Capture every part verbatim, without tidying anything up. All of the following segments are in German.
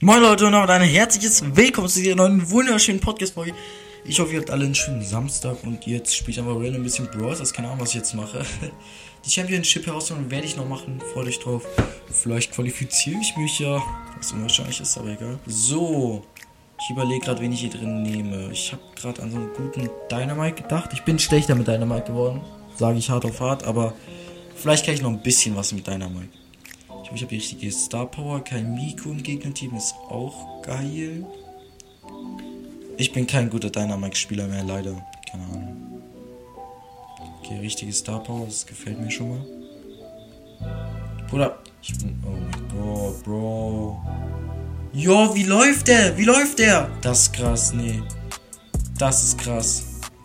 Moin Leute und damit ein herzliches Willkommen zu dieser neuen wunderschönen Podcast-Folge. Ich hoffe, ihr habt alle einen schönen Samstag und jetzt spiele ich einfach random ein bisschen Brawl Stars. Keine Ahnung, was ich jetzt mache. Die Championship-Herausforderung werde ich noch machen. Freut euch drauf. Vielleicht qualifiziere ich mich ja. Was unwahrscheinlich ist, aber egal. So, ich überlege gerade, wen ich hier drin nehme. Ich habe gerade an so einen guten Dynamite gedacht. Ich bin schlechter mit Dynamite geworden. Sage ich hart auf hart, aber vielleicht kann ich noch ein bisschen was mit Dynamite. Ich habe die richtige Star Power, kein Miku im Gegnerteam, ist auch geil. Ich bin kein guter Dynamite-Spieler mehr, leider. Keine Ahnung. Okay, richtige Star Power, das gefällt mir schon mal. Bruder, ich bin. Oh mein Gott, Bro. Jo, wie läuft der? Wie läuft der? Das ist krass, nee. Das ist krass.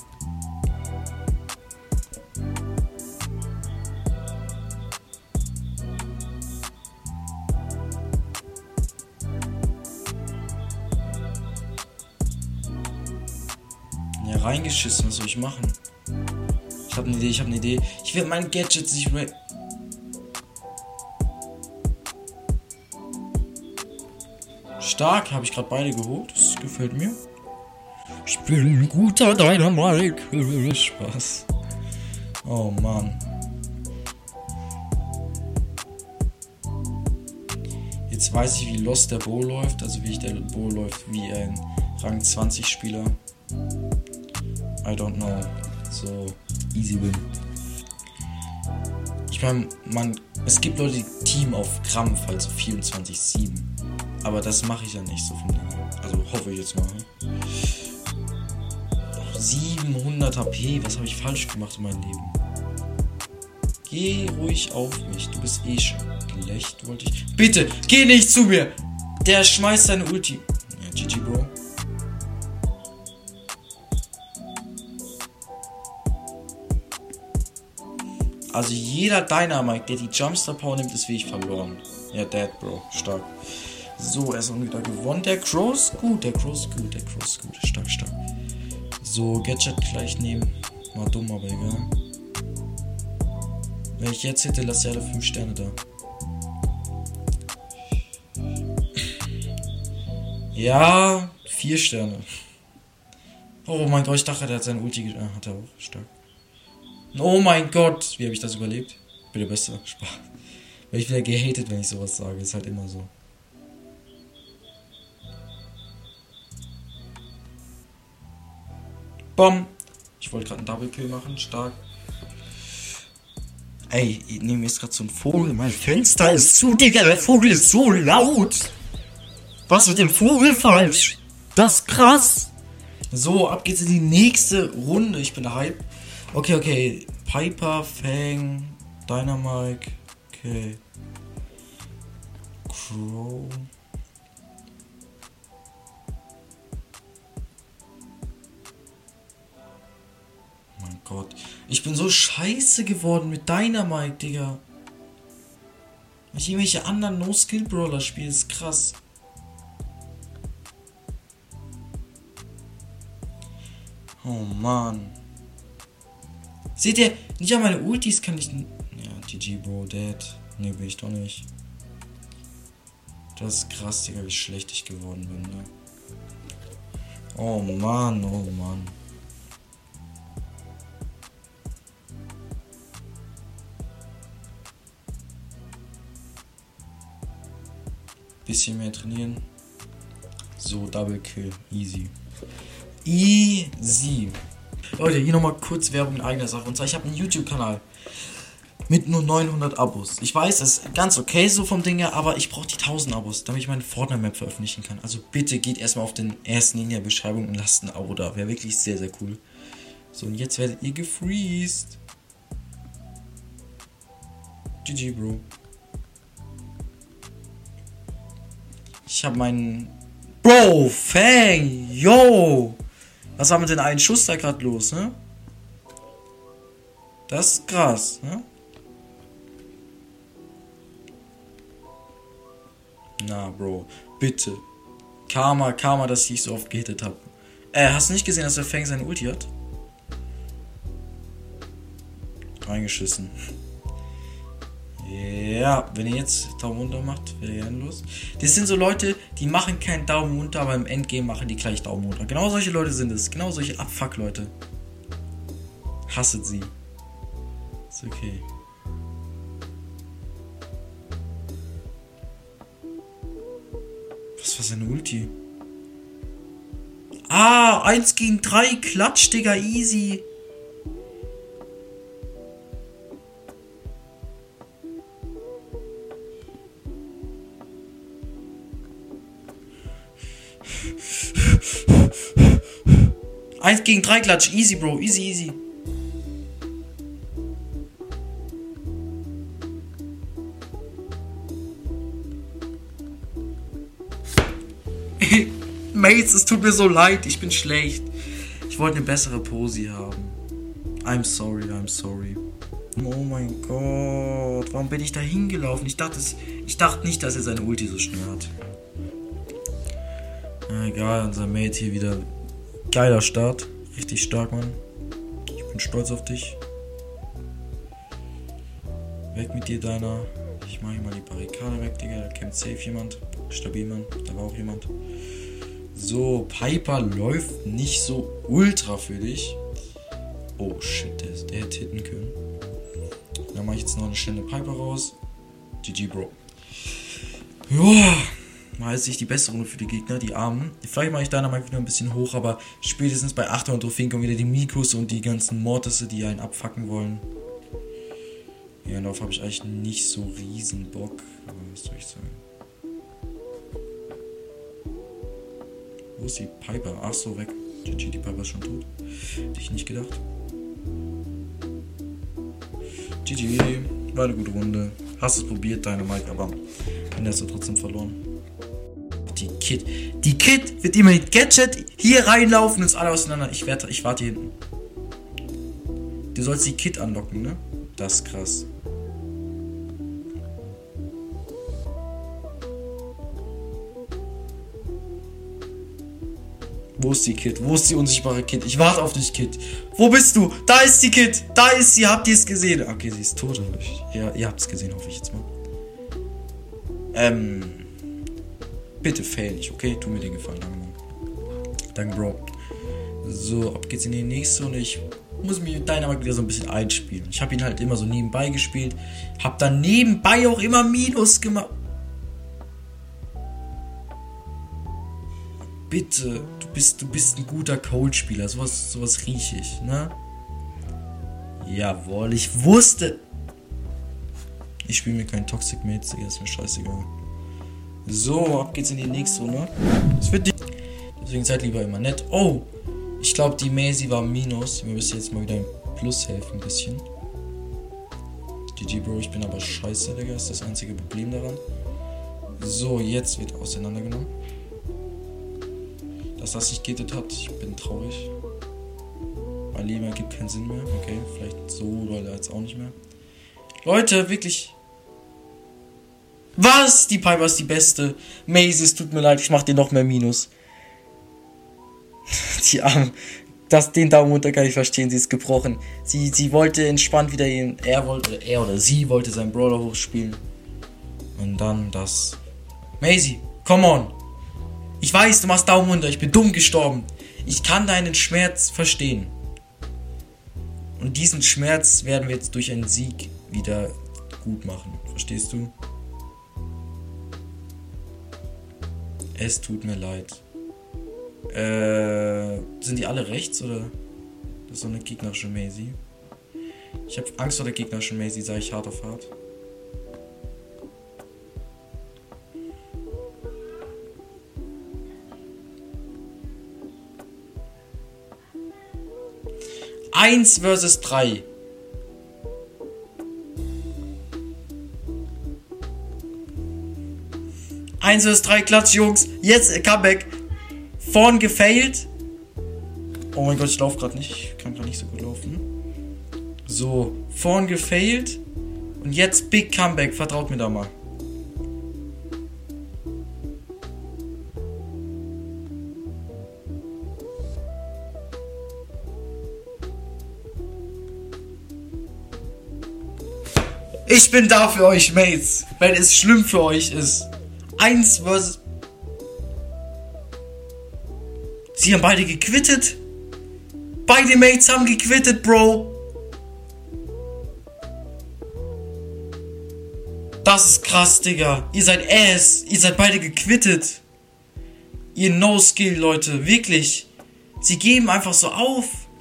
Ja, reingeschissen, was soll ich machen? Ich habe eine Idee, ich habe eine Idee. Ich werde mein Gadget nicht re... Stark, habe ich gerade beide geholt. Das gefällt mir. Ich bin ein guter Dynamite. Spaß. Oh Mann. Jetzt weiß ich, wie lost der Bo läuft. Also wie ich der Bo läuft wie ein Rang zwanzig Spieler. I don't know. So, easy win. Ich meine, man, es gibt Leute, die Team auf Krampf, also vierundzwanzig sieben. Aber das mache ich ja nicht so von denen. Also hoffe ich jetzt mal. siebenhundert H P, was habe ich falsch gemacht in meinem Leben? Geh ruhig auf mich, du bist eh schlecht, wollte ich... Bitte, geh nicht zu mir! Der schmeißt seine Ulti. Ja, G G, Bro. Also jeder Dynamite, der die Jumpstar Power nimmt, ist wie ich verloren. Ja, dead, Bro. Stark. So, er ist auch wieder gewonnen. Der Crow ist gut, der Crow ist gut, der Crow ist gut. Stark, stark. So, Gadget gleich nehmen. War dumm, aber egal. Wenn ich jetzt hätte, lasse ich alle fünf Sterne da. Ja, vier Sterne. Oh mein Gott, ich dachte, der hat seine Ulti... Ah, hat er auch. Stark. Oh mein Gott, wie habe ich das überlebt? Bitte besser, Spaß. Weil ich wieder gehatet, wenn ich sowas sage, ist halt immer so. Bom. Ich wollte gerade einen Double Kill machen, stark. Ey, neben mir ist gerade so ein Vogel. Mein Fenster ist zu, Digga, der Vogel ist so laut. Was mit dem Vogel falsch? Das ist krass. So, ab geht's in die nächste Runde. Ich bin hype. Okay, okay. Piper, Fang, Dynamite. Okay. Crow. Mein Gott. Ich bin so scheiße geworden mit Dynamite, Digga. Wenn ich irgendwelche anderen No-Skill-Brawler spiele, ist krass. Oh Mann. Seht ihr, nicht an meine Ultis kann ich... Ja, G G, Bro, dead. Ne, bin ich doch nicht. Das ist krass, Digga, wie schlecht ich geworden bin, ne? Oh Mann, oh Mann. Bisschen mehr trainieren. So, Double Kill. Easy. Easy. Leute, hier nochmal kurz Werbung in eigener Sache. Und zwar, ich habe einen YouTube-Kanal mit nur neunhundert Abos. Ich weiß, das ist ganz okay so vom Ding her, aber ich brauche die tausend Abos, damit ich meine Fortnite-Map veröffentlichen kann. Also bitte geht erstmal auf den ersten in der Beschreibung und lasst ein Abo da. Wäre wirklich sehr, sehr cool. So, und jetzt werdet ihr gefreezed. G G, Bro. Ich habe meinen... Bro, Fang, yo! Was war mit den einen Schuss da gerade los, ne? Das ist krass, ne? Na, Bro, bitte. Karma, Karma, dass ich so oft gehittet habe. Äh, hast du nicht gesehen, dass der Fang seine Ulti hat? Reingeschissen. Ja, wenn ihr jetzt Daumen runter macht, wäre ehrenlos. Das sind so Leute, die machen keinen Daumen runter, aber im Endgame machen die gleich Daumen runter. Genau solche Leute sind es. Genau solche Abfuck-Leute. Hasset sie. Ist okay. Was war seine Ulti? Ah, eins gegen drei, Klatsch, Digga, easy. eins gegen drei, Klatsch, easy, Bro, easy, easy. Mates, es tut mir so leid, ich bin schlecht. Ich wollte eine bessere Posi haben. I'm sorry, I'm sorry. Oh mein Gott, warum bin ich da hingelaufen? Ich dachte, es, ich dachte nicht, dass er seine Ulti so schnell hat. Na egal, unser Mate hier wieder. Geiler Start. Richtig stark, Mann. Ich bin stolz auf dich. Weg mit dir, deiner. Ich mache hier mal die Barrikade weg, Digga. Da kämpft safe jemand. Stabil, Mann. Da war auch jemand. So, Piper läuft nicht so ultra für dich. Oh shit, der, der hätte hitten können. Dann mache ich jetzt noch eine schnelle Piper raus. G G, Bro. Joa. Mal jetzt nicht die beste Runde für die Gegner, die Armen. Vielleicht mache ich da nochmal wieder ein bisschen hoch, aber spätestens bei achthundert Trophäen kommen wieder die Mikus und die ganzen Mortisse, die einen abfacken wollen. Ja, darauf habe ich eigentlich nicht so riesen Bock. Aber was soll ich sagen? Wo ist die Piper? Ach so, weg. G G, die Piper ist schon tot. Hätte ich nicht gedacht. G G, war eine gute Runde. Hast es probiert, deine Mike, aber dann hast du trotzdem verloren. Die Kid. Die Kid wird immer mit Gadget hier reinlaufen und uns alle auseinander. Ich, werde, ich warte hier hinten. Du sollst die Kid anlocken, ne? Das ist krass. Wo ist die Kid? Wo ist die unsichtbare Kid? Ich warte auf dich, Kid. Wo bist du? Da ist die Kid. Da ist sie. Habt ihr es gesehen? Okay, sie ist tot. Ja, ihr habt es gesehen, hoffe ich jetzt mal. Ähm. Bitte fail nicht, okay? Tu mir den Gefallen. Danke, Mann. Danke, Bro. So, ab geht's in die nächste und ich muss mich mit Dynamite wieder so ein bisschen einspielen. Ich habe ihn halt immer so nebenbei gespielt. Hab dann nebenbei auch immer Minus gemacht. Bitte, du bist, du bist ein guter Cold-Spieler. Sowas, sowas riech ich, ne? Jawohl, ich wusste. Ich spiele mir keinen Toxic Mates, Digga, ist mir scheißegal. So, ab geht's in die nächste Runde. Es wird die. Deswegen seid lieber immer nett. Oh! Ich glaube, die Maisie war Minus. Wir müssen jetzt mal wieder im Plus helfen, ein bisschen. G G, Bro, ich bin aber scheiße, Digga. Ist das einzige Problem daran. So, jetzt wird auseinandergenommen. Dass das nicht getötet hat, ich bin traurig. Mein Leben ergibt keinen Sinn mehr. Okay, vielleicht so oder jetzt auch nicht mehr. Leute, wirklich. Was? Die Piper ist die beste. Maisie, es tut mir leid, ich mach dir noch mehr Minus. Die Arme. Das, den Daumen runter kann ich verstehen, sie ist gebrochen. Sie, sie wollte entspannt wieder ihren. Er wollte, er oder sie wollte seinen Brawler hochspielen. Und dann das. Maisie, come on. Ich weiß, du machst Daumen runter, ich bin dumm gestorben. Ich kann deinen Schmerz verstehen. Und diesen Schmerz werden wir jetzt durch einen Sieg wieder gut machen. Verstehst du? Es tut mir leid. Äh, sind die alle rechts oder? Das ist so eine gegnerische Maisie. Ich habe Angst vor der gegnerischen Maisie, sage ich hart auf hart. Eins versus drei. Eins versus drei, Klatsch, Jungs. Jetzt Comeback. Vorn gefailt. Oh mein Gott, ich laufe gerade nicht. Ich kann gerade nicht so gut laufen. So, vorn gefailt. Und jetzt Big Comeback. Vertraut mir da mal. Ich bin da für euch, Mates. Wenn es schlimm für euch ist. Eins versus... Sie haben beide gequittet. Beide Mates haben gequittet, Bro. Das ist krass, Digga. Ihr seid ass. Ihr seid beide gequittet. Ihr No-Skill, Leute. Wirklich. Sie geben einfach so auf.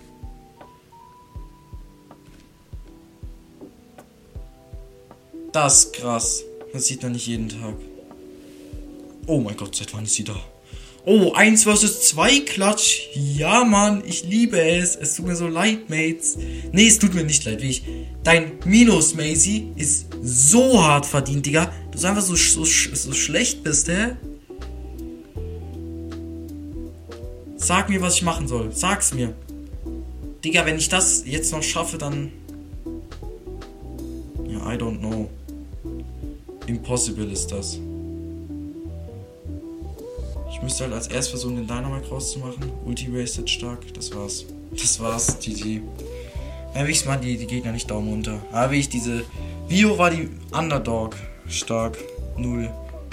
Das ist krass. Das sieht man nicht jeden Tag. Oh mein Gott, seit wann ist sie da? Oh, eins versus zwei Klatsch. Ja, Mann, ich liebe es. Es tut mir so leid, Mates. Nee, es tut mir nicht leid, wie ich. Dein Minus, Maisie, ist so hart verdient, Digga. Du einfach so, so, so schlecht bist, hä? Sag mir, was ich machen soll. Sag's mir. Digga, wenn ich das jetzt noch schaffe, dann... Ja, I don't know. Impossible ist das. Ich müsste halt als erst versuchen, den Dynamite rauszumachen. Ulti wasted stark. Das war's. Das war's. G G. Ja, wie ich mal die, die Gegner nicht Daumen runter. Aber wie ich diese... Vio war die Underdog. Stark. Null.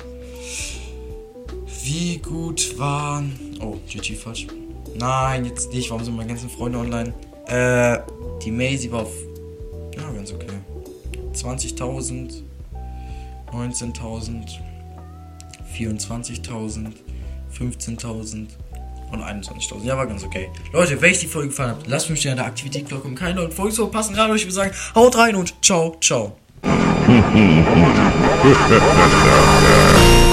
Wie gut waren... Oh, G G falsch. Nein, jetzt nicht. Warum sind meine ganzen Freunde online? Äh, die Maisie war auf... Ja, ganz okay. zwanzigtausend. neunzehntausend. vierundzwanzigtausend. fünfzehntausend. Und einundzwanzigtausend. Ja, war ganz okay. Leute, wenn euch die Folge gefallen hat, lasst mich in der Aktivitätsglocke, um keine neuen Folgen zu verpassen. Gerade euch, ich würde sagen, haut rein und ciao, ciao.